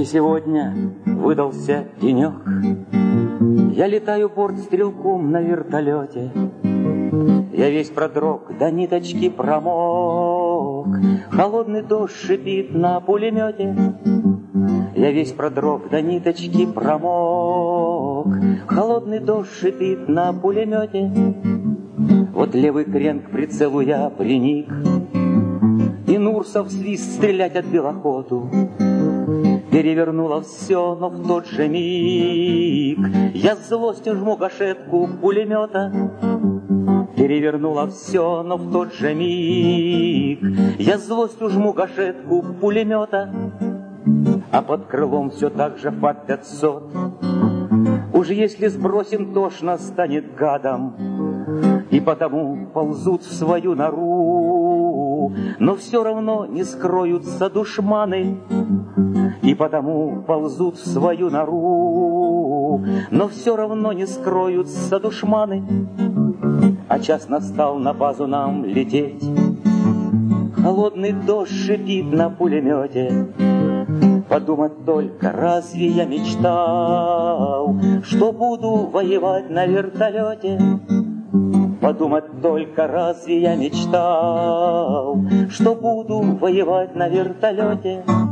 Жаркий сегодня выдался денек. Я летаю бортстрелком на вертолете. Я весь продрог, до ниточки промок. Холодный дождь шипит на пулемете. Я весь продрог, до ниточки промок. Холодный дождь шипит на пулемете. Вот левый крен к прицелу я приник, и Нурсов свист стрелять отбил охоту. Перевернуло все, но в тот же миг я с злостью жму гашетку пулемета. Перевернуло все, но в тот же миг я с злостью жму гашетку пулемета. А под крылом все так же ФАП-500. Уж если сбросим, тошно станет гадом, и потому ползут в свою нору, но все равно не скроются душманы. И потому ползут в свою нору, но все равно не скроются душманы. А час настал на базу нам лететь. Холодный дождь шипит на пулемете. Подумать только, разве я мечтал, что буду воевать на вертолете? Подумать только, разве я мечтал, что буду воевать на вертолете?